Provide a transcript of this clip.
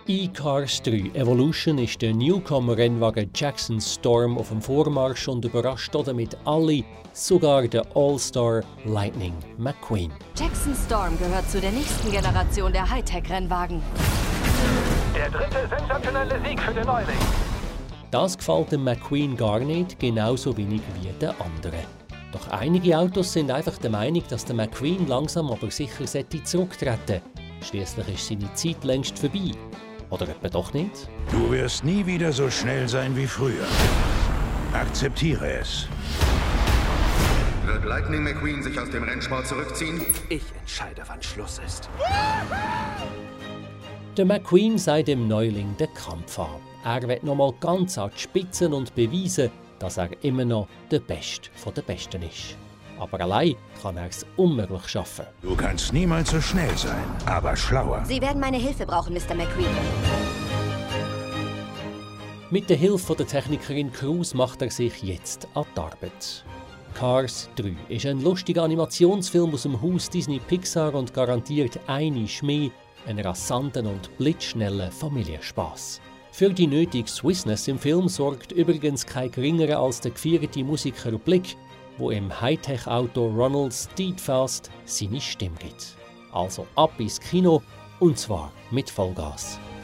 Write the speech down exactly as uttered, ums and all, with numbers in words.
E-Cars drei Evolution ist der Newcomer-Rennwagen Jackson Storm auf dem Vormarsch und überrascht damit alle, sogar der All-Star Lightning McQueen. Jackson Storm gehört zu der nächsten Generation der Hightech-Rennwagen. Der dritte sensationelle Sieg für den Neuling. Das gefällt dem McQueen gar nicht, genauso wenig wie den anderen. Doch einige Autos sind einfach der Meinung, dass der McQueen langsam aber sicher zurücktreten sollte. Schliesslich ist seine Zeit längst vorbei. Oder etwa doch nicht? Du wirst nie wieder so schnell sein wie früher. Akzeptiere es. Wird Lightning McQueen sich aus dem Rennsport zurückziehen? Ich entscheide, wann Schluss ist. Der McQueen sei dem Neuling den Kampf an. Er wird nochmal ganz an die Spitze und beweisen, dass er immer noch der Beste von den Besten ist. Aber allein kann er es unmöglich schaffen. Du kannst niemals so schnell sein, aber schlauer. Sie werden meine Hilfe brauchen, Mister McQueen. Mit der Hilfe der Technikerin Cruz macht er sich jetzt an die Arbeit. Cars drei ist ein lustiger Animationsfilm aus dem Haus Disney Pixar und garantiert eine mehr einen rasanten und blitzschnellen Familienspaß. Für die nötige Swissness im Film sorgt übrigens kein geringerer als der gefeierte Musiker Blick, wo im Hightech-Auto Ronald Steadfast seine Stimme gibt. Also ab ins Kino, und zwar mit Vollgas.